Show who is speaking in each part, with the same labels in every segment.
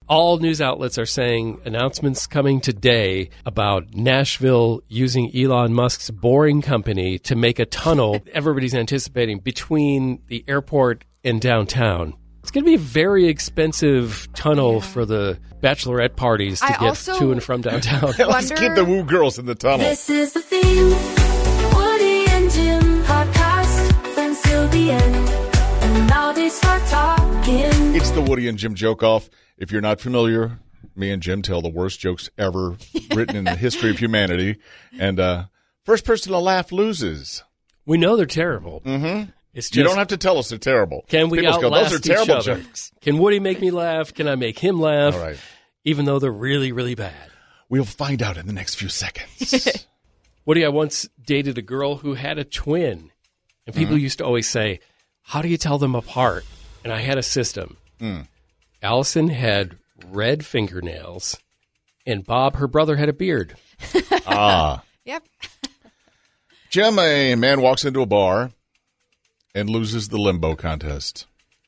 Speaker 1: All news outlets are saying announcements coming today about Nashville using Elon Musk's Boring Company to make a tunnel everybody's anticipating between the airport and downtown. It's going to be a very expensive tunnel for the bachelorette parties to get to and from downtown.
Speaker 2: Let's keep the woo girls in the tunnel.
Speaker 3: This is the theme. Woody and Jim podcast. Friends till the end. And now they start talking.
Speaker 2: It's the Woody and Jim joke off. If you're not familiar, me and Jim tell the worst jokes ever written in the history of humanity. And first person to laugh loses.
Speaker 1: We know they're terrible.
Speaker 2: Mm-hmm.
Speaker 1: It's just,
Speaker 2: you don't have to tell us they're terrible.
Speaker 1: Can we
Speaker 2: People
Speaker 1: outlast
Speaker 2: those are terrible
Speaker 1: each other?
Speaker 2: jokes.
Speaker 1: Can Woody make me laugh? Can I make him laugh?
Speaker 2: All right.
Speaker 1: Even though they're really, really bad.
Speaker 2: We'll find out in the next few seconds.
Speaker 1: Woody, I once dated a girl who had a twin. And people used to always say, how do you tell them apart? And I had a system. Allison had red fingernails, and Bob, her brother, had a beard.
Speaker 4: Yep.
Speaker 2: Jim, a man walks into a bar and loses the limbo contest.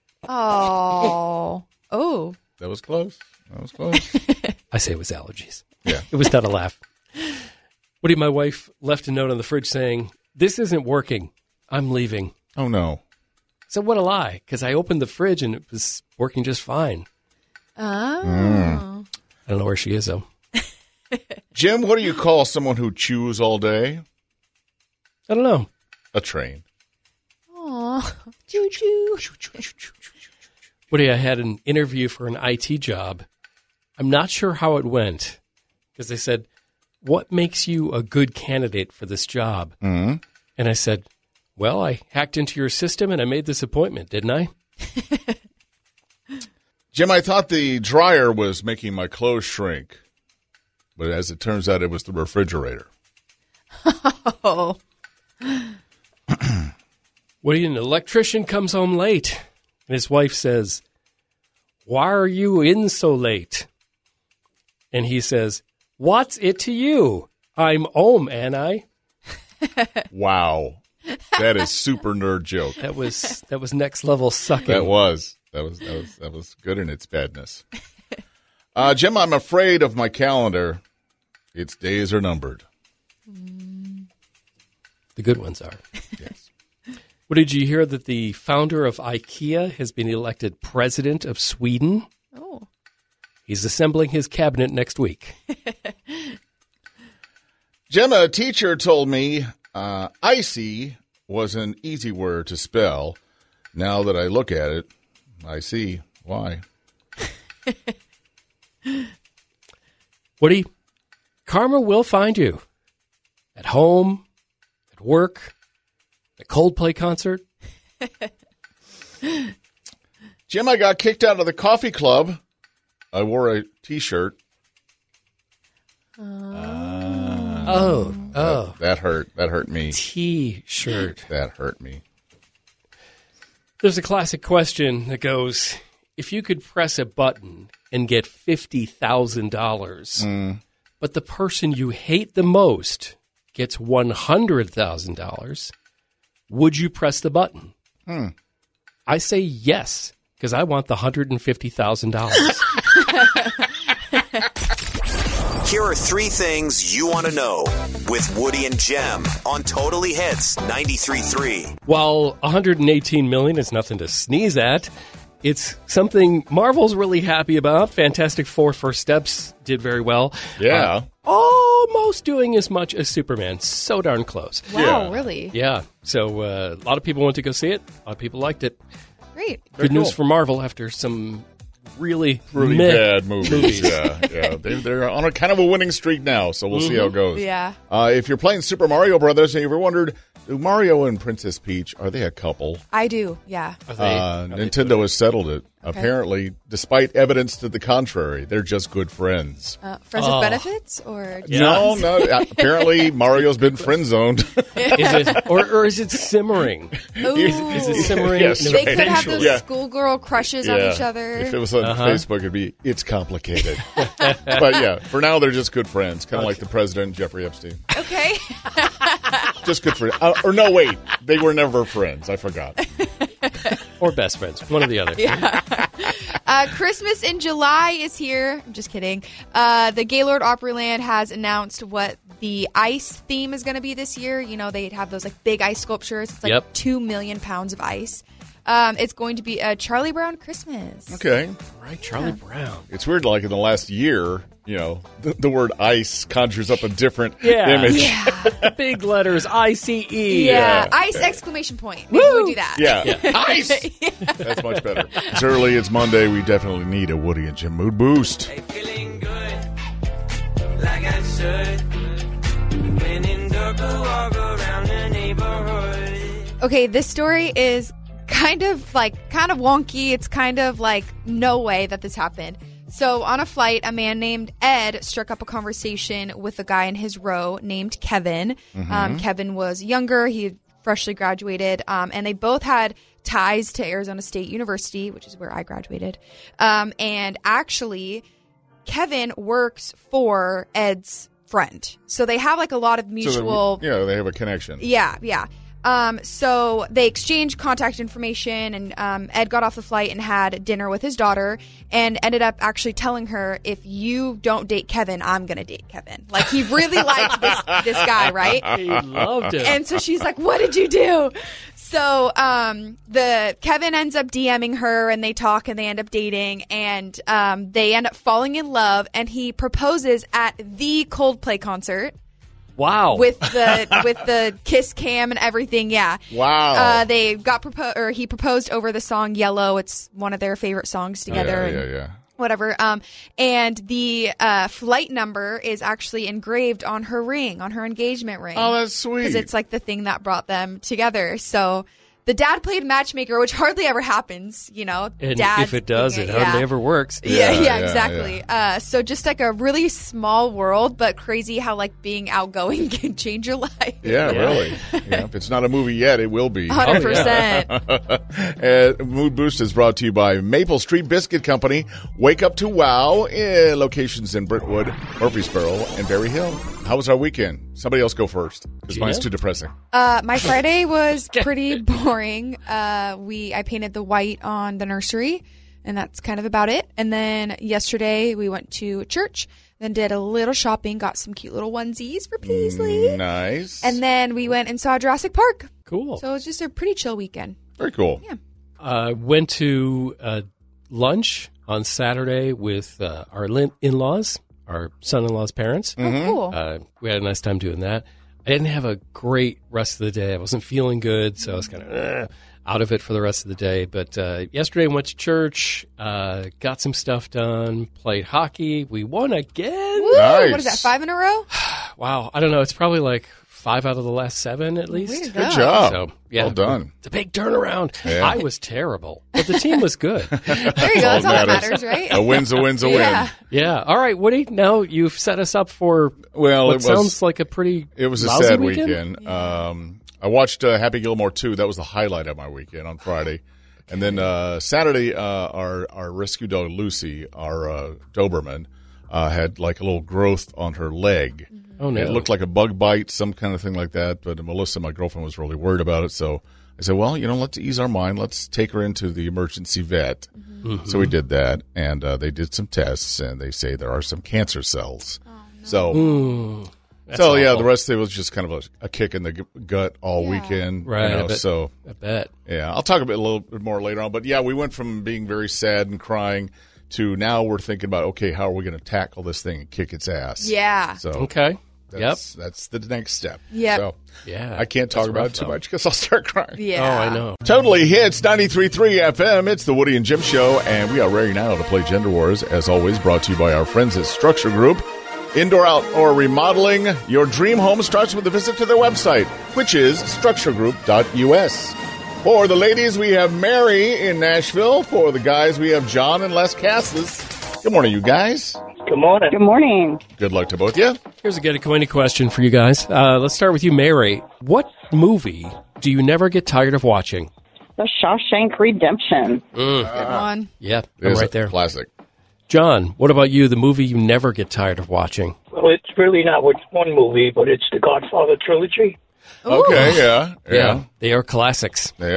Speaker 4: Oh. Oh.
Speaker 2: That was close.
Speaker 1: I say it was allergies.
Speaker 2: Yeah.
Speaker 1: It was not a laugh. Woody, my wife left a note on the fridge saying, this isn't working. I'm leaving.
Speaker 2: Oh, no.
Speaker 1: So what a lie, because I opened the fridge and it was working just fine.
Speaker 4: Oh.
Speaker 1: I don't know where she is, though.
Speaker 2: Jim, what do you call someone who chews all day?
Speaker 1: I don't know.
Speaker 2: A train.
Speaker 4: Aw. Choo-choo.
Speaker 1: Woody, I had an interview for an IT job. I'm not sure how it went, because they said, what makes you a good candidate for this job?
Speaker 2: Mm-hmm.
Speaker 1: And I said, well, I hacked into your system and I made this appointment, didn't I?
Speaker 2: Jim, I thought the dryer was making my clothes shrink. But as it turns out, it was the refrigerator.
Speaker 4: Oh.
Speaker 1: Woody, an electrician comes home late, and his wife says, why are you in so late? And he says, what's it to you? I'm home, ain't I?
Speaker 2: Wow. That is super nerd joke.
Speaker 1: That was next level sucking.
Speaker 2: That was good in its badness. Jim, I'm afraid of my calendar. Its days are numbered.
Speaker 1: The good ones are.
Speaker 2: Yes.
Speaker 1: What did you hear that the founder of IKEA has been elected president of Sweden?
Speaker 4: Oh.
Speaker 1: He's assembling his cabinet next week.
Speaker 2: Jim, a teacher told me icy was an easy word to spell. Now that I look at it, I see why.
Speaker 1: Woody, karma will find you. At home, at work, at Coldplay concert.
Speaker 2: Jim, I got kicked out of the coffee club. I wore a T-shirt. That hurt. That hurt me.
Speaker 1: T-shirt.
Speaker 2: That hurt me.
Speaker 1: There's a classic question that goes, if you could press a button and get $50,000, but the person you hate the most gets $100,000, would you press the button? I say yes, because I want the $150,000.
Speaker 5: Here are three things you want to know with Woody and Jem on Totally Hits 93.3.
Speaker 1: While $118 million is nothing to sneeze at, it's something Marvel's really happy about. Fantastic Four First Steps did very well.
Speaker 2: Yeah.
Speaker 1: Almost doing as much as Superman. So darn close.
Speaker 4: Wow,
Speaker 2: Yeah.
Speaker 4: really?
Speaker 1: Yeah. So a lot of people went to go see it. A lot of people liked it.
Speaker 4: Great.
Speaker 1: Good news
Speaker 2: cool.
Speaker 1: for Marvel after some really
Speaker 2: Bad movies. Yeah. They're on a kind of a winning streak now, so we'll see how it goes.
Speaker 4: Yeah.
Speaker 2: If you're playing Super Mario Brothers and you ever wondered, do Mario and Princess Peach, are they a couple?
Speaker 4: I do, yeah.
Speaker 2: Nintendo has settled it. Apparently, despite evidence to the contrary, they're just good friends.
Speaker 4: Friends with benefits? Or
Speaker 2: No. Apparently, Mario's been friend-zoned.
Speaker 1: Is it, or is it simmering?
Speaker 4: Ooh.
Speaker 1: Is it simmering?
Speaker 2: Yes.
Speaker 4: They could have those
Speaker 2: Yeah.
Speaker 4: schoolgirl crushes on each other.
Speaker 2: If it was on Facebook, it'd be, it's complicated. But yeah, for now, they're just good friends. Kind of like the president, Jeffrey Epstein.
Speaker 4: Okay.
Speaker 2: Just good friends. Or no, wait. They were never friends. I forgot.
Speaker 1: Or best friends. One or the other.
Speaker 4: Yeah. Christmas in July is here. I'm just kidding. The Gaylord Opryland has announced what the ice theme is going to be this year. You know, they have those like big ice sculptures. It's like 2 million pounds of ice. It's going to be a Charlie Brown Christmas.
Speaker 2: Okay.
Speaker 1: Right, Charlie Brown.
Speaker 2: It's weird, like in the last year, you know, the word ice conjures up a different
Speaker 1: Yeah.
Speaker 2: image.
Speaker 1: The big letters, ICE.
Speaker 4: Yeah, ice exclamation point. Maybe we do that.
Speaker 2: Yeah. Ice! That's much better. It's early. It's Monday. We definitely need a Woody and Jim mood boost.
Speaker 6: Feeling good, like I should. When in dark, walk around the neighborhood.
Speaker 4: Okay, this story is kind of wonky. It's kind of like no way that this happened. So on a flight, a man named Ed struck up a conversation with a guy in his row named Kevin. Kevin was younger. He had freshly graduated, and they both had ties to Arizona State University, which is where I graduated. And actually, Kevin works for Ed's friend. So they have like a lot of mutual...
Speaker 2: So they have a connection.
Speaker 4: Yeah. So they exchanged contact information, and Ed got off the flight and had dinner with his daughter and ended up actually telling her, if you don't date Kevin, I'm going to date Kevin. Like, he really liked this guy, right?
Speaker 1: He loved it.
Speaker 4: And so she's like, what did you do? So the Kevin ends up DMing her, and they talk, and they end up dating, and they end up falling in love, and he proposes at the Coldplay concert.
Speaker 1: Wow.
Speaker 4: With the kiss cam and everything, yeah.
Speaker 2: Wow.
Speaker 4: They got he proposed over the song Yellow. It's one of their favorite songs together.
Speaker 2: Yeah.
Speaker 4: Whatever. And the flight number is actually engraved on her ring, on her engagement ring.
Speaker 2: Oh, that's sweet.
Speaker 4: Because it's like the thing that brought them together. So the dad played matchmaker, which hardly ever happens, you know.
Speaker 1: And
Speaker 4: Dad's
Speaker 1: if it does,
Speaker 4: being
Speaker 1: it hardly ever works.
Speaker 4: Yeah, exactly. So just like a really small world, but crazy how like being outgoing can change your life.
Speaker 2: Yeah, really. Yeah, if it's not a movie yet, it will be.
Speaker 4: 100%.
Speaker 2: Mood Boost is brought to you by Maple Street Biscuit Company. Wake up to wow. Locations in Brentwood, Murfreesboro, and Berry Hill. How was our weekend? Somebody else go first, because mine's too depressing.
Speaker 4: My Friday was pretty boring. I painted the white on the nursery, and that's kind of about it. And then yesterday we went to church, then did a little shopping, got some cute little onesies for Paisley.
Speaker 2: Nice.
Speaker 4: And then we went and saw Jurassic Park.
Speaker 1: Cool.
Speaker 4: So it was just a pretty chill weekend.
Speaker 2: Very cool.
Speaker 4: Yeah.
Speaker 1: Went to lunch on Saturday with our in-laws, our son-in-law's parents.
Speaker 4: Oh, cool.
Speaker 1: We had a nice time doing that. I didn't have a great rest of the day. I wasn't feeling good, so I was kind of out of it for the rest of the day. But yesterday I went to church, got some stuff done, played hockey. We won again.
Speaker 4: Woo!
Speaker 2: Nice.
Speaker 4: What is that, 5 in a row?
Speaker 1: Wow. I don't know. It's probably like 5 out of the last 7 at least.
Speaker 4: Way to
Speaker 2: Good
Speaker 4: go.
Speaker 2: job.
Speaker 1: So, yeah.
Speaker 2: Well done.
Speaker 1: It's a big turnaround.
Speaker 2: Yeah.
Speaker 1: I was terrible, but the team was good.
Speaker 4: There you go. That's all that matters, right?
Speaker 2: A win's a win's a
Speaker 4: Yeah.
Speaker 2: win.
Speaker 1: Yeah. All right, Woody. Now you've set us up for
Speaker 2: Well,
Speaker 1: what
Speaker 2: it was
Speaker 1: sounds like a pretty
Speaker 2: It was a
Speaker 1: lousy
Speaker 2: sad
Speaker 1: weekend.
Speaker 2: I watched Happy Gilmore 2. That was the highlight of my weekend on Friday. And then Saturday, our rescue dog, Lucy, our Doberman, had like a little growth on her leg.
Speaker 1: Oh, no.
Speaker 2: It looked like a bug bite, some kind of thing like that. But Melissa, my girlfriend, was really worried about it. So I said, well, let's ease our mind. Let's take her into the emergency vet. Mm-hmm. So we did that. And they did some tests, and they say there are some cancer cells. Oh, no. So...
Speaker 1: That's
Speaker 2: So, yeah,
Speaker 1: awful.
Speaker 2: the rest of it was just kind of a kick in the gut all weekend.
Speaker 1: Right. I bet.
Speaker 2: Yeah, I'll talk a little bit more later on. But, yeah, we went from being very sad and crying to now we're thinking about, okay, how are we going to tackle this thing and kick its ass?
Speaker 4: Yeah.
Speaker 2: So
Speaker 1: Okay.
Speaker 2: that's the next step.
Speaker 4: Yep.
Speaker 2: So
Speaker 1: Yeah.
Speaker 2: I can't talk
Speaker 1: That's
Speaker 2: about
Speaker 1: rough,
Speaker 2: it too
Speaker 1: though.
Speaker 2: much because I'll start crying.
Speaker 4: Yeah.
Speaker 1: Oh, I know.
Speaker 2: Totally Hits 93.3 FM. It's the Woody and Jim Show, and we are ready now to play Gender Wars, as always, brought to you by our friends at Structure Group. Indoor, outdoor remodeling. Your dream home starts with a visit to their website, which is structuregroup.us. For the ladies, we have Mary in Nashville. For the guys, we have John and Les Cassis. Good morning, you guys.
Speaker 7: Good morning.
Speaker 8: Good morning.
Speaker 2: Good luck to both of you.
Speaker 1: Here's a get acquainted question for you guys. Let's start with you, Mary. What movie do you never get tired of watching?
Speaker 8: The Shawshank Redemption.
Speaker 4: Good one.
Speaker 1: Yeah,
Speaker 2: It
Speaker 1: I'm
Speaker 2: is
Speaker 1: right
Speaker 2: a
Speaker 1: there.
Speaker 2: Classic.
Speaker 1: John, what about you? The movie you never get tired of watching?
Speaker 7: Well, it's really not one movie, but it's the Godfather trilogy.
Speaker 2: Okay, yeah.
Speaker 1: They are classics.
Speaker 2: They are.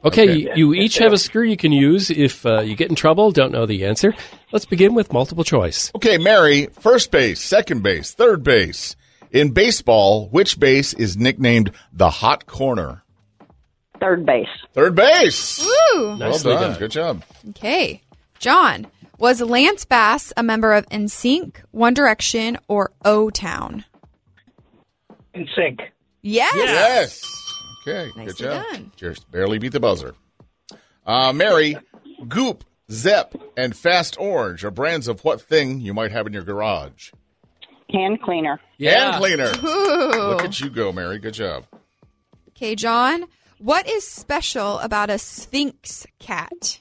Speaker 1: Okay, you each have a screw you can use if you get in trouble, don't know the answer. Let's begin with multiple choice.
Speaker 2: Okay, Mary, first base, second base, third base. In baseball, which base is nicknamed the hot corner?
Speaker 8: Third base.
Speaker 2: Third base.
Speaker 4: Woo!
Speaker 2: Well
Speaker 1: Nicely
Speaker 2: done.
Speaker 1: done.
Speaker 2: Good job.
Speaker 4: Okay. John, was Lance Bass a member of NSYNC, One Direction, or O-Town?
Speaker 7: In sync.
Speaker 4: Yes.
Speaker 2: Yes. Okay, good
Speaker 4: Nicely
Speaker 2: job.
Speaker 4: done.
Speaker 2: Just barely beat the buzzer. Mary, Goop, Zep, and Fast Orange are brands of what thing you might have in your garage?
Speaker 8: Hand cleaner.
Speaker 2: Hand cleaner.
Speaker 4: Ooh.
Speaker 2: Look at you go, Mary. Good job.
Speaker 4: Okay, John, what is special about a Sphinx cat?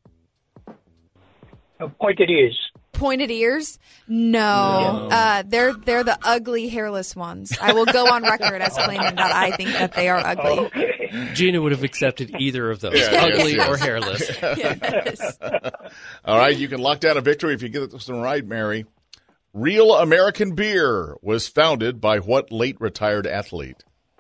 Speaker 7: Pointed ears.
Speaker 4: Pointed ears? No. They're the ugly, hairless ones. I will go on record as claiming that I think that they are ugly.
Speaker 1: Gina would have accepted either of those,
Speaker 2: Yeah, yes,
Speaker 1: ugly
Speaker 2: yes.
Speaker 1: or hairless.
Speaker 4: Yes.
Speaker 2: All right, you can lock down a victory if you get this one right, Mary. Real American Beer was founded by what late retired athlete?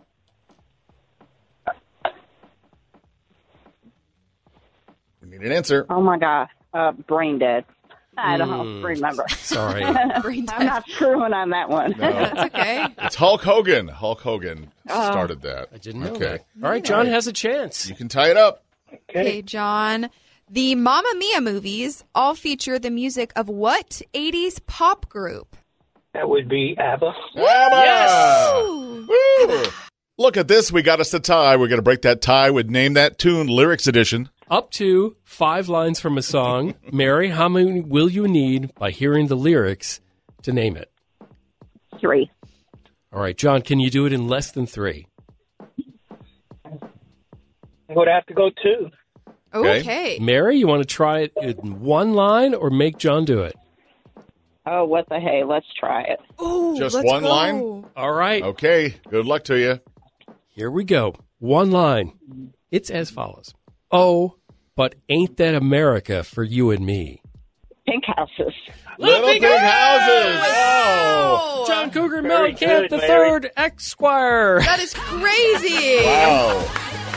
Speaker 2: We need an answer.
Speaker 8: Oh my God. Brain dead. I don't remember.
Speaker 1: Sorry.
Speaker 4: Brain
Speaker 8: I'm
Speaker 4: dead.
Speaker 8: not screwing on that one.
Speaker 4: That's okay.
Speaker 2: It's Hulk Hogan. Hulk Hogan started that.
Speaker 1: I didn't know
Speaker 2: Okay.
Speaker 1: that. All right, John has a chance.
Speaker 2: You can tie it up.
Speaker 4: Okay, John. The Mamma Mia movies all feature the music of what 80s pop group?
Speaker 7: That would be ABBA.
Speaker 2: Yes! Woo! Look at this. We got us a tie. We're going to break that tie with Name That Tune Lyrics Edition.
Speaker 1: Up to 5 lines from a song. Mary, how many will you need by hearing the lyrics to name it?
Speaker 8: 3.
Speaker 1: All right, John, can you do it in less than 3?
Speaker 7: I'm going to have to go 2.
Speaker 4: Okay.
Speaker 1: Mary, you want to try it in 1 line or make John do it?
Speaker 8: Oh, what the hey? Let's try it.
Speaker 4: Ooh,
Speaker 2: Just
Speaker 4: let's
Speaker 2: one
Speaker 4: go.
Speaker 2: line?
Speaker 1: All right,
Speaker 2: Okay. Good luck to you.
Speaker 1: here we go. 1 line. It's as follows. Oh, but ain't that America for you and me?
Speaker 8: Pink houses.
Speaker 2: Little Big Houses. Oh.
Speaker 1: John Cougar
Speaker 7: Very
Speaker 1: Mellencamp
Speaker 7: good,
Speaker 1: the
Speaker 7: Mary.
Speaker 1: third, Esquire.
Speaker 4: That is crazy.
Speaker 2: Wow.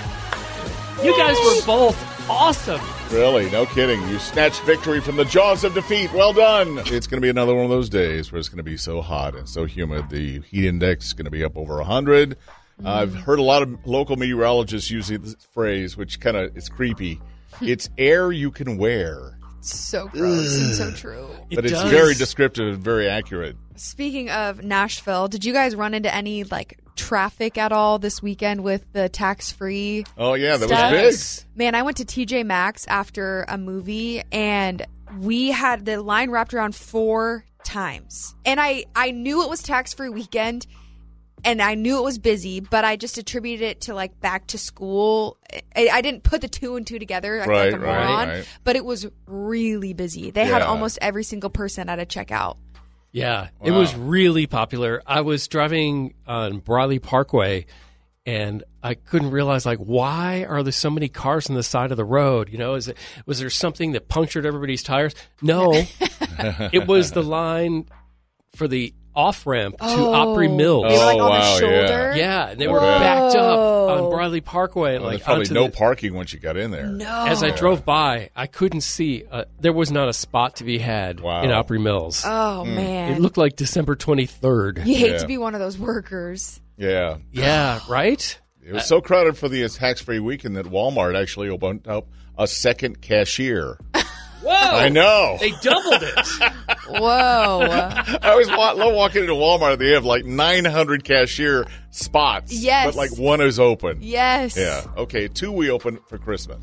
Speaker 1: You guys were both awesome.
Speaker 2: Really, no kidding. You snatched victory from the jaws of defeat. Well done. It's going to be another one of those days where it's going to be so hot and so humid. The heat index is going to be up over 100. I've heard a lot of local meteorologists use this phrase, which kind of is creepy. It's air you can wear.
Speaker 4: So gross and so true.
Speaker 2: But it's
Speaker 1: does.
Speaker 2: very descriptive and very accurate.
Speaker 4: Speaking of Nashville, did you guys run into any traffic at all this weekend with the tax-free?
Speaker 2: Oh, yeah, that
Speaker 4: stuff?
Speaker 2: was big.
Speaker 4: Man, I went to TJ Maxx after a movie and we had the line wrapped around 4 times. And I knew it was tax-free weekend and I knew it was busy, but I just attributed it to back to school. I didn't put the 2 and 2 together like a moron,
Speaker 2: right.
Speaker 4: but it was really busy. They had
Speaker 2: Yeah.
Speaker 4: almost every single person at a checkout.
Speaker 1: Yeah, it was really popular. I was driving on Briley Parkway, and I couldn't realize, why are there so many cars on the side of the road? Was there something that punctured everybody's tires? No, it was the line for the off-ramp to Opry Mills.
Speaker 4: They were on
Speaker 2: wow,
Speaker 4: the shoulder.
Speaker 1: Yeah, and they
Speaker 2: Whoa.
Speaker 1: were backed up on Briley Parkway.
Speaker 2: Well, there's probably
Speaker 1: onto
Speaker 2: no
Speaker 1: the-
Speaker 2: parking once you got in there.
Speaker 4: No.
Speaker 1: As I drove by, I couldn't see. There was not a spot to be had
Speaker 2: Wow.
Speaker 1: in Opry Mills.
Speaker 4: Oh, man.
Speaker 1: It looked like December 23rd.
Speaker 4: You hate
Speaker 2: Yeah.
Speaker 4: to be one of those workers.
Speaker 2: Yeah.
Speaker 1: Yeah, right?
Speaker 2: It was so crowded for the tax-free weekend that Walmart actually opened up a second cashier.
Speaker 1: Whoa!
Speaker 2: I know.
Speaker 1: They doubled it.
Speaker 4: Whoa.
Speaker 2: I always love walking into Walmart. They have 900 cashier spots.
Speaker 4: Yes.
Speaker 2: But one is open.
Speaker 4: Yes.
Speaker 2: Yeah. Okay. 2 we open for Christmas.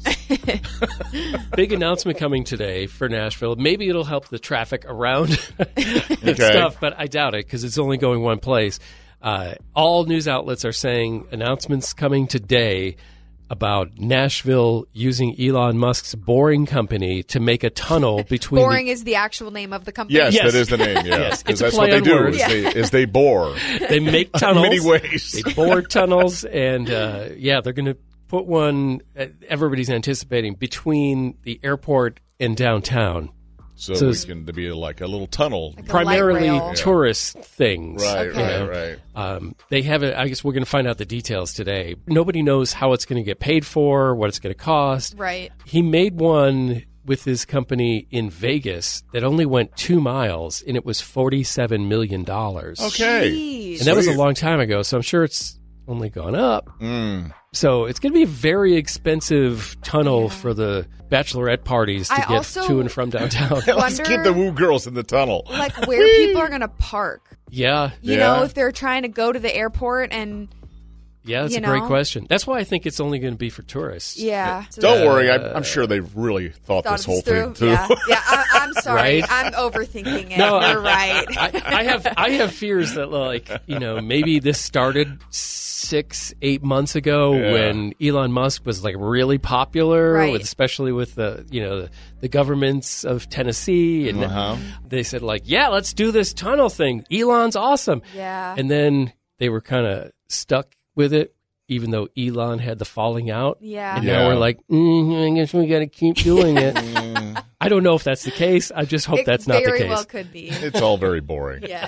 Speaker 1: Big announcement coming today for Nashville. Maybe it'll help the traffic around and
Speaker 2: Okay.
Speaker 1: stuff, but I doubt it because it's only going one place. All news outlets are saying announcements coming today about Nashville using Elon Musk's Boring Company to make a tunnel between
Speaker 4: Boring is the actual name of the company.
Speaker 2: Yes,
Speaker 1: Yes.
Speaker 2: that is the name. Yeah.
Speaker 1: Yes,
Speaker 2: Because
Speaker 1: it's a
Speaker 2: that's what
Speaker 1: play
Speaker 2: they
Speaker 1: on
Speaker 2: do
Speaker 1: words.
Speaker 2: is they bore.
Speaker 1: they make tunnels.
Speaker 2: Many ways.
Speaker 1: They bore tunnels, and they're going to put one. Everybody's anticipating between the airport and downtown.
Speaker 2: So
Speaker 1: So
Speaker 2: we
Speaker 1: it's-
Speaker 2: can be like a little tunnel.
Speaker 4: Like a
Speaker 1: Primarily
Speaker 4: light rail.
Speaker 1: tourist things.
Speaker 2: Right,
Speaker 4: Okay.
Speaker 2: right.
Speaker 1: They have it. I guess we're going to find out the details today. Nobody knows how it's going to get paid for, what it's going to cost.
Speaker 4: Right.
Speaker 1: He made one with his company in Vegas that only went 2 miles, and it was $47 million.
Speaker 2: Okay.
Speaker 4: Jeez.
Speaker 1: And that was a
Speaker 2: Sweet.
Speaker 1: long time ago, so I'm sure it's only gone up.
Speaker 2: Mm.
Speaker 1: So it's going to be a very expensive tunnel for the bachelorette parties to
Speaker 4: I
Speaker 1: get
Speaker 4: also
Speaker 1: to and from downtown.
Speaker 2: Let's keep the woo girls in the tunnel.
Speaker 4: Like where people are going to park.
Speaker 1: Yeah.
Speaker 4: You know, if they're trying to go to the airport and
Speaker 1: Yeah, that's
Speaker 4: You
Speaker 1: a great
Speaker 4: know?
Speaker 1: question. That's why I think it's only going to be for tourists.
Speaker 4: yeah. So
Speaker 2: Don't worry, I'm sure they've really thought
Speaker 4: thought
Speaker 2: this
Speaker 4: this
Speaker 2: whole
Speaker 4: through.
Speaker 2: thing through.
Speaker 4: Yeah, I'm sorry.
Speaker 1: Right?
Speaker 4: I'm overthinking it.
Speaker 1: No,
Speaker 4: You're right.
Speaker 1: I have fears that, like, maybe this started 6-8 months ago
Speaker 2: Yeah.
Speaker 1: when Elon Musk was like really popular,
Speaker 4: Right.
Speaker 1: especially with the the governments of Tennessee, and
Speaker 2: Uh-huh.
Speaker 1: they said like, yeah, let's do this tunnel thing. Elon's awesome.
Speaker 4: Yeah.
Speaker 1: And then they were kind of stuck with it, even though Elon had the falling out.
Speaker 4: Yeah.
Speaker 1: And
Speaker 2: Yeah.
Speaker 1: now we're like, I guess we got to keep doing it. I don't know if that's the case. I just hope
Speaker 4: It
Speaker 1: that's not the
Speaker 4: very
Speaker 1: case.
Speaker 4: well could be.
Speaker 2: It's all very boring.
Speaker 4: Yes.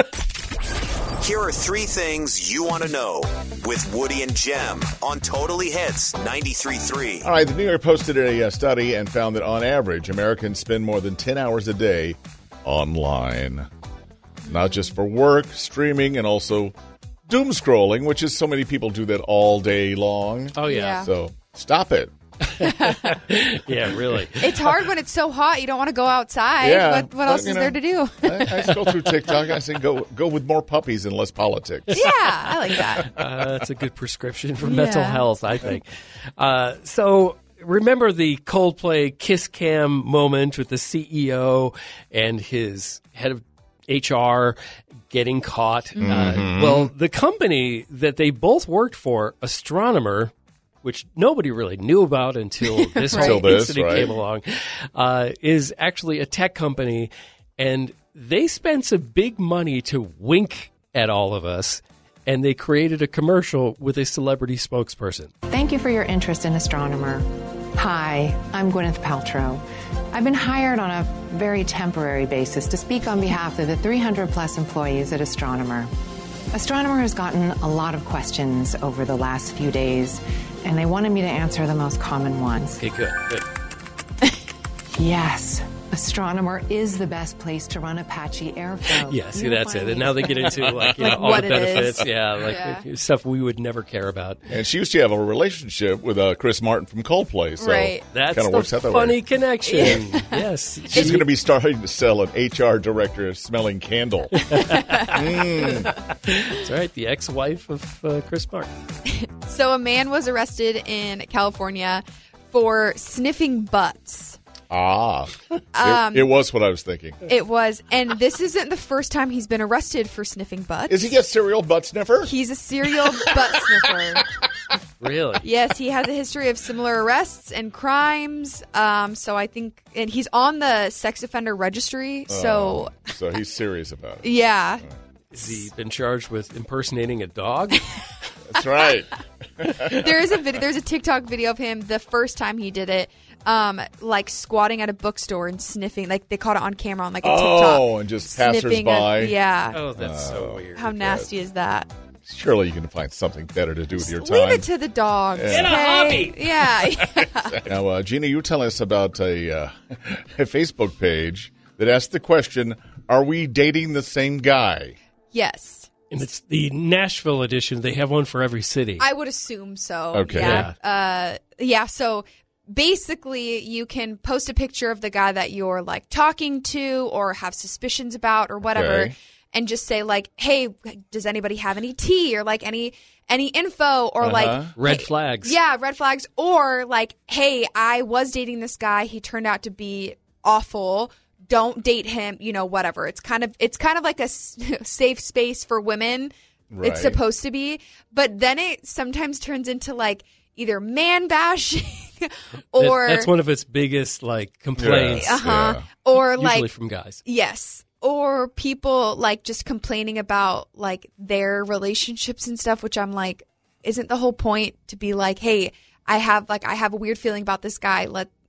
Speaker 5: Here are 3 things you want to know with Woody and Jem on Totally Hits 93.3.
Speaker 2: All right, the New York posted a study and found that on average, Americans spend more than 10 hours a day online. Not just for work, streaming, and also doom scrolling, which is so many people do that all day long.
Speaker 1: Oh, yeah.
Speaker 2: So stop it.
Speaker 1: Yeah, really.
Speaker 4: It's hard when it's so hot. You don't want to go outside.
Speaker 2: Yeah,
Speaker 4: What
Speaker 2: but,
Speaker 4: else
Speaker 2: you
Speaker 4: is
Speaker 2: know,
Speaker 4: there to do?
Speaker 2: I scroll through TikTok. I say go with more puppies and less politics.
Speaker 4: Yeah, I like that.
Speaker 1: That's a good prescription for mental health, I think. So remember the Coldplay Kiss Cam moment with the CEO and his head of HR getting caught? Well, the company that they both worked for, Astronomer, which nobody really knew about until this whole
Speaker 2: Until this,
Speaker 1: incident
Speaker 2: right.
Speaker 1: came along, is actually a tech company, and they spent some big money to wink at all of us, and they created a commercial with a celebrity spokesperson.
Speaker 9: Thank you for your interest in Astronomer. Hi, I'm Gwyneth Paltrow. I've been hired on a very temporary basis to speak on behalf of the 300-plus employees at Astronomer. Astronomer has gotten a lot of questions over the last few days, and they wanted me to answer the most common ones.
Speaker 1: Okay, good.
Speaker 9: Yes, Astronomer is the best place to run Apache Airflow.
Speaker 1: Yeah, see,
Speaker 9: You
Speaker 1: that's it.
Speaker 9: finally-
Speaker 1: And now they get into like,
Speaker 4: Like
Speaker 1: all
Speaker 4: what
Speaker 1: the
Speaker 4: it is.
Speaker 1: benefits. Yeah, like stuff we would never care about.
Speaker 2: And she used to have a relationship with Chris Martin from Coldplay. So
Speaker 4: Right.
Speaker 1: That's
Speaker 2: kind of works
Speaker 1: the
Speaker 2: out that
Speaker 1: funny
Speaker 2: way.
Speaker 1: connection. Yes.
Speaker 2: She's going to be starting to sell an HR director smelling candle.
Speaker 1: That's right, the ex-wife of Chris Martin.
Speaker 4: So a man was arrested in California for sniffing butts.
Speaker 2: It was what I was thinking.
Speaker 4: It was, and this isn't the first time he's been arrested for sniffing butts.
Speaker 2: Is he a serial butt sniffer?
Speaker 4: He's a serial butt sniffer.
Speaker 1: Really?
Speaker 4: Yes, he has a history of similar arrests and crimes. So I think, and he's on the sex offender registry. So
Speaker 2: So he's serious about it.
Speaker 4: yeah,
Speaker 1: Has he been charged with impersonating a dog?
Speaker 2: That's right.
Speaker 4: there is a video. There's a TikTok video of him the first time he did it. Like squatting at a bookstore and sniffing. Like they caught it on camera on like a TikTok.
Speaker 2: Oh, and just
Speaker 4: Sniffing
Speaker 2: passersby.
Speaker 4: yeah.
Speaker 1: Oh, that's so weird.
Speaker 4: How nasty is that?
Speaker 2: Surely you can find something better to do with your
Speaker 4: Leave
Speaker 2: time.
Speaker 4: it to the dogs.
Speaker 2: Get
Speaker 1: a
Speaker 4: okay?
Speaker 1: hobby.
Speaker 4: Yeah.
Speaker 2: Now, Gina, you tell us about a Facebook page that asked the question, are we dating the same guy?
Speaker 4: Yes.
Speaker 1: And it's the Nashville edition. They have one for every city.
Speaker 4: I would assume so.
Speaker 2: Okay.
Speaker 4: Yeah. So basically, you can post a picture of the guy that you're like talking to or have suspicions about or whatever,
Speaker 2: Okay.
Speaker 4: and just say like, "Hey, does anybody have any tea or like any info or like
Speaker 1: Red
Speaker 4: hey-
Speaker 1: flags.
Speaker 4: Yeah, red flags, or like, "Hey, I was dating this guy. He turned out to be awful. Don't date him. You know, whatever." It's kind of like a safe space for women.
Speaker 2: Right.
Speaker 4: It's supposed to be, but then it sometimes turns into like either man bashing or
Speaker 1: That's one of its biggest like complaints.
Speaker 2: Yes. Yeah.
Speaker 4: or
Speaker 1: Usually
Speaker 4: like
Speaker 1: from guys.
Speaker 4: yes, or people like just complaining about like their relationships and stuff, which I'm like, isn't the whole point to be like, hey, I have a weird feeling about this guy.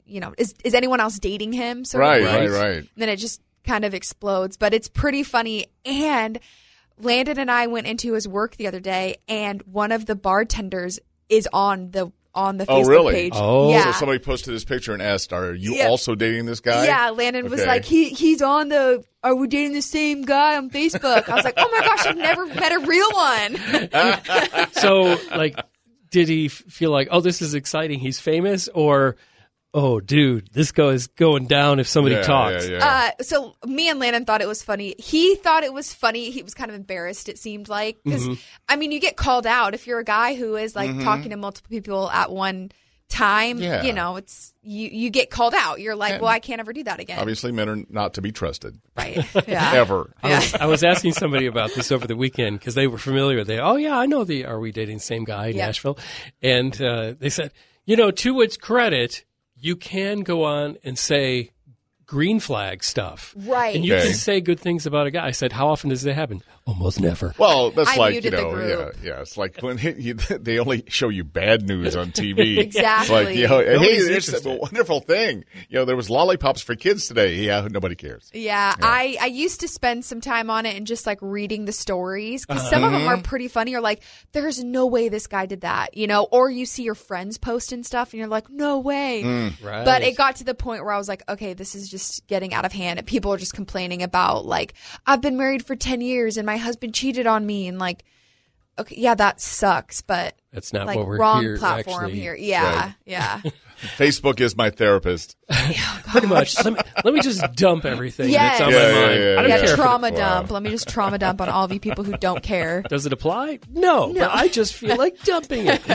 Speaker 4: is anyone else dating him? So
Speaker 2: Right.
Speaker 4: Then it just kind of explodes. But it's pretty funny. And Landon and I went into his work the other day, and one of the bartenders is on the Facebook
Speaker 2: really?
Speaker 4: page.
Speaker 1: Oh.
Speaker 4: Yeah.
Speaker 2: So somebody posted this picture and asked, "Are you also dating this guy?"
Speaker 4: Yeah, Landon was
Speaker 2: Okay.
Speaker 4: like, he's on the, are we dating the same guy on Facebook? I was like, oh my gosh, I've never met a real one.
Speaker 1: So, like, did he feel like, oh, this is exciting, he's famous? Or, oh, dude, this guy is going down if somebody talks?
Speaker 2: Yeah.
Speaker 4: So me and Landon thought it was funny. He thought it was funny. He was kind of embarrassed, it seemed like. Because, I mean, you get called out if you're a guy who is, like, talking to multiple people at one time.
Speaker 2: Yeah.
Speaker 4: It's you get called out. You're like, well, I can't ever do that again.
Speaker 2: Obviously, men are not to be trusted.
Speaker 4: Right. Yeah.
Speaker 2: Ever.
Speaker 1: I was asking somebody about this over the weekend because they were familiar. Oh, yeah, I know the Are We Dating the Same Guy in Nashville? And they said, to its credit, you can go on and say green flag stuff.
Speaker 4: Right.
Speaker 1: And you
Speaker 2: Okay.
Speaker 1: can say good things about a guy. I said, how often does that happen? Almost never.
Speaker 2: Well, that's
Speaker 4: I
Speaker 2: like,
Speaker 4: muted the group.
Speaker 2: yeah. It's like when they only show you bad news on TV.
Speaker 4: Exactly.
Speaker 2: It's like, hey,
Speaker 1: Nobody's
Speaker 2: it's a
Speaker 1: interested.
Speaker 2: wonderful thing. There was lollipops for kids today. Yeah, nobody cares.
Speaker 4: Yeah, I used to spend some time on it and just like reading the stories because some of them are pretty funny. Or like, there's no way this guy did that, or you see your friends post and stuff and you're like, no way.
Speaker 1: Right.
Speaker 4: But it got to the point where I was like, okay, this is just getting out of hand. And people are just complaining about like, I've been married for 10 years and my husband cheated on me. And like, okay, yeah, that sucks. But
Speaker 1: That's not
Speaker 4: like
Speaker 1: what we're
Speaker 4: wrong
Speaker 1: here,
Speaker 4: platform
Speaker 1: actually.
Speaker 4: here. Yeah,
Speaker 2: Right.
Speaker 4: yeah.
Speaker 2: Facebook is my therapist.
Speaker 1: Pretty much. Let me just dump everything
Speaker 4: Yes.
Speaker 1: that's on
Speaker 2: Yeah,
Speaker 1: my mind.
Speaker 2: yeah,
Speaker 1: I don't
Speaker 2: yeah.
Speaker 1: care. if it-
Speaker 4: Trauma dump. Let me just trauma dump on all of you people who don't care.
Speaker 1: Does it apply? No, but I just feel like dumping it.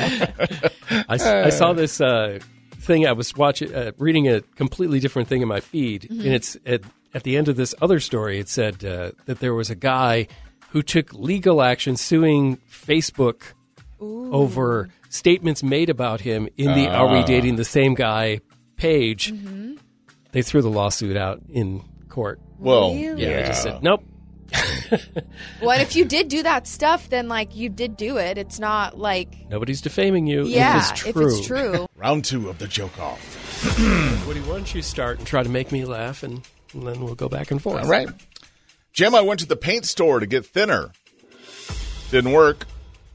Speaker 1: I saw this thing. I was reading a completely different thing in my feed, and it's at the end of this other story. It said that there was a guy who took legal action suing Facebook over statements made about him in the Are We Dating the Same Guy page. They threw the lawsuit out in court.
Speaker 2: Well,
Speaker 4: Really?
Speaker 1: Yeah, I just said nope.
Speaker 4: Well, and if you did do that stuff, then like you did do it. It's not like
Speaker 1: Nobody's defaming you.
Speaker 4: yeah,
Speaker 1: if it's true.
Speaker 2: Round 2 of the joke off.
Speaker 1: Woody, why don't you start and try to make me laugh, and then we'll go back and forth.
Speaker 2: All right. Jim, I went to the paint store to get thinner. Didn't work.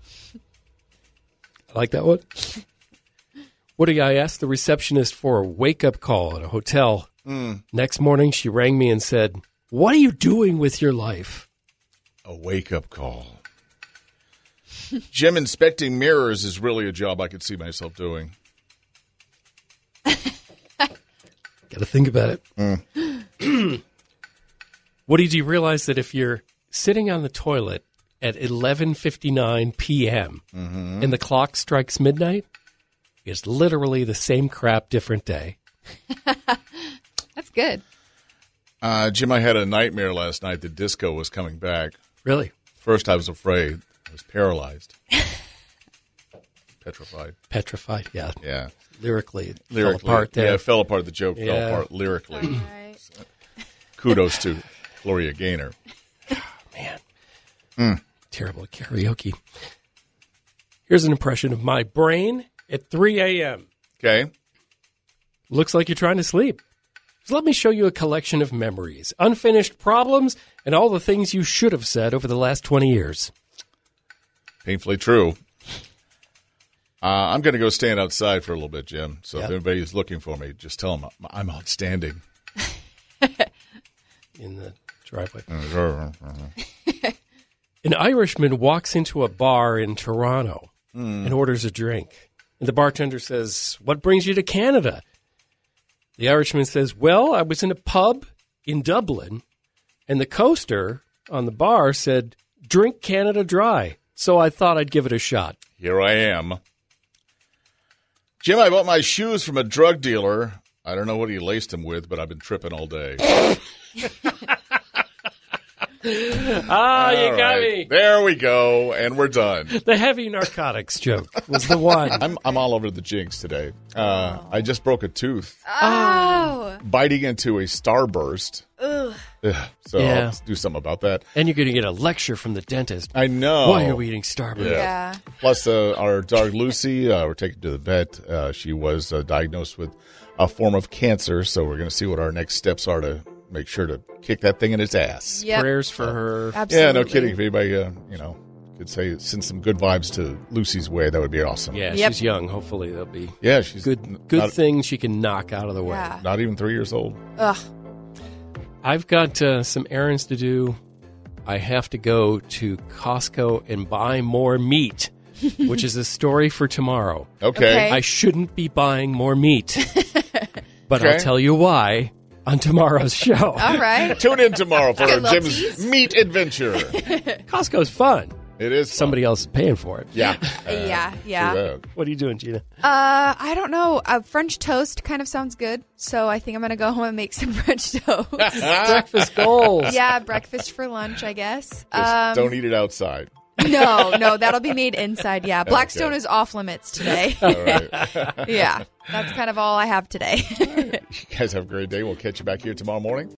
Speaker 1: I like that one. Woody, I asked the receptionist for a wake-up call at a hotel. Next morning, she rang me and said, "What are you doing with your life?"
Speaker 2: A wake-up call. Jim, inspecting mirrors is really a job I could see myself doing.
Speaker 1: Got to think about it. Woody, do you realize that if you're sitting on the toilet at 11:59 p.m. And the clock strikes midnight, it's literally the same crap, different day?
Speaker 4: That's good.
Speaker 2: Jim, I had a nightmare last night that disco was coming back.
Speaker 1: Really?
Speaker 2: First, I was afraid. I was paralyzed. Petrified.
Speaker 1: Petrified, yeah.
Speaker 2: Yeah.
Speaker 1: Lyrically, it
Speaker 2: Lyrically.
Speaker 1: fell apart there.
Speaker 2: Yeah, it fell apart. The joke fell
Speaker 1: Yeah.
Speaker 2: apart lyrically. Kudos to Gloria Gaynor.
Speaker 1: Man. Terrible at karaoke. Here's an impression of my brain at 3 a.m.
Speaker 2: Okay.
Speaker 1: Looks like you're trying to sleep. So let me show you a collection of memories, unfinished problems, and all the things you should have said over the last 20 years.
Speaker 2: Painfully true. I'm going to go stand outside for a little bit, Jim. So if
Speaker 1: Yep.
Speaker 2: anybody's looking for me, just tell them I'm outstanding.
Speaker 1: In the driveway. An Irishman walks into a bar in Toronto and orders a drink. And the bartender says, "What brings you to Canada?" The Irishman says, "Well, I was in a pub in Dublin, and the coaster on the bar said, 'Drink Canada Dry.' So I thought I'd give it a shot."
Speaker 2: Here I am. Jim, I bought my shoes from a drug dealer. I don't know what he laced them with, but I've been tripping all day.
Speaker 1: Ah, you
Speaker 2: All
Speaker 1: got
Speaker 2: right.
Speaker 1: me.
Speaker 2: There we go, and we're done.
Speaker 1: The heavy narcotics joke was the one.
Speaker 2: I'm all over the jinx today. I just broke a tooth
Speaker 4: Oh.
Speaker 2: biting into a Starburst.
Speaker 4: Ugh.
Speaker 2: Ugh, so
Speaker 1: Yeah.
Speaker 2: let's do something about that.
Speaker 1: And you're going to get a lecture from the dentist.
Speaker 2: I know.
Speaker 1: Why are we eating Starburst?
Speaker 4: Yeah.
Speaker 2: Plus, our dog Lucy, we're taking to the vet. She was diagnosed with a form of cancer, so we're going to see what our next steps are to make sure to kick that thing in its ass.
Speaker 4: Yep.
Speaker 1: Prayers for her.
Speaker 4: Absolutely.
Speaker 2: Yeah, no kidding. If anybody, could send some good vibes to Lucy's way, that would be awesome.
Speaker 1: Yeah,
Speaker 4: Yep.
Speaker 1: she's young. Hopefully there'll be
Speaker 2: Yeah, she's
Speaker 1: good
Speaker 2: not,
Speaker 1: things she can knock out of the way.
Speaker 4: Yeah.
Speaker 2: not even 3 years old.
Speaker 4: Ugh.
Speaker 1: I've got some errands to do. I have to go to Costco and buy more meat, which is a story for tomorrow.
Speaker 2: Okay.
Speaker 1: I shouldn't be buying more meat, but
Speaker 2: Okay.
Speaker 1: I'll tell you why on tomorrow's show.
Speaker 4: All right.
Speaker 2: Tune in tomorrow for
Speaker 4: Good little
Speaker 2: Jim's
Speaker 4: tease.
Speaker 2: meat adventure.
Speaker 1: Costco's fun.
Speaker 2: It is fun.
Speaker 1: Somebody else is paying for it.
Speaker 2: Yeah.
Speaker 4: Yeah.
Speaker 2: True that.
Speaker 1: What are you doing, Gina?
Speaker 4: I don't know. French toast kind of sounds good, so I think I'm gonna go home and make some French toast.
Speaker 1: Breakfast goals.
Speaker 4: Yeah, breakfast for lunch, I guess.
Speaker 2: Just don't eat it outside.
Speaker 4: No, that'll be made inside. Yeah, Blackstone is off limits today.
Speaker 2: All right.
Speaker 4: Yeah, that's kind of all I have today.
Speaker 2: You guys have a great day. We'll catch you back here tomorrow morning.